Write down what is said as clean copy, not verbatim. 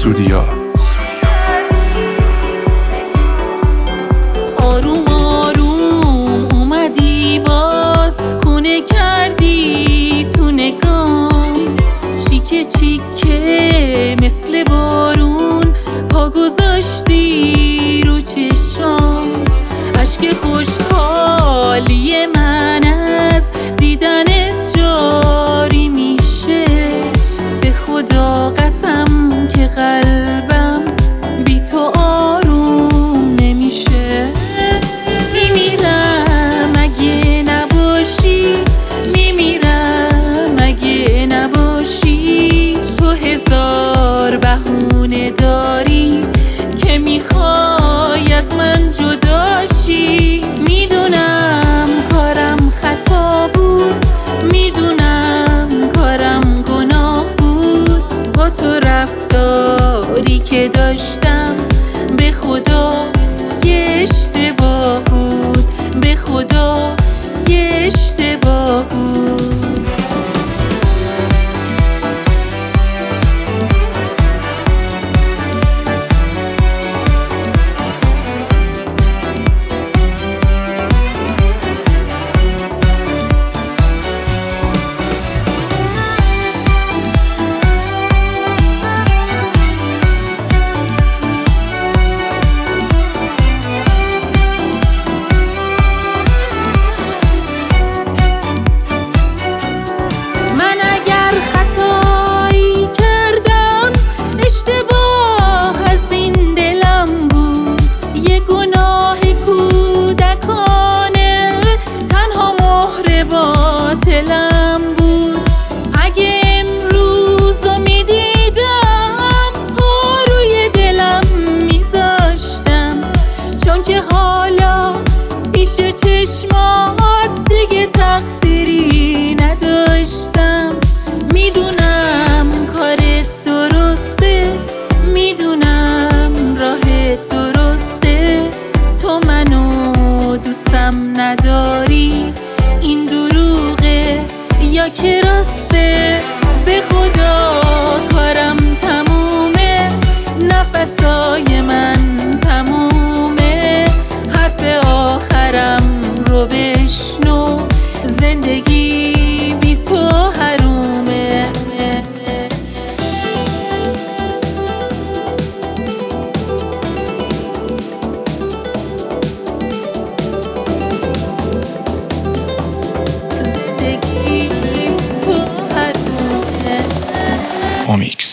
سودیا. آروم آروم اومدی باز، خونه کردی تو نگام، چیکه چیکه مثل بارون پا گذاشتی رو چشام. اشک خوشحالی من از دیدنت جاری میشه، به خدا قسم که قلبم بی تو آروم نمیشه. میمیرم اگه نباشی، میمیرم اگه نباشی، تو هزار بهونه داری که میخوای از من جداشی. میدونم کارم خطا بود، میدونم کارم گناه بود، با تو رفتاری که داشتم به خدا یه اشتباه بود، به خدا یه اشتباه بود. اگه امروزو میدیدم پا روی دلم میذاشتم، چون که حالا پیش چشمات دیگه تقصیری نداشتم. میدونم کارت درسته، میدونم راهت درسته، تو منو دوستم نداری، این دروغه یا که راسته؟ به خدا کارم تمومه، نفسای من تمومه، حرف آخرم رو بشنو، زندگی بی تو حرومه. آمیکس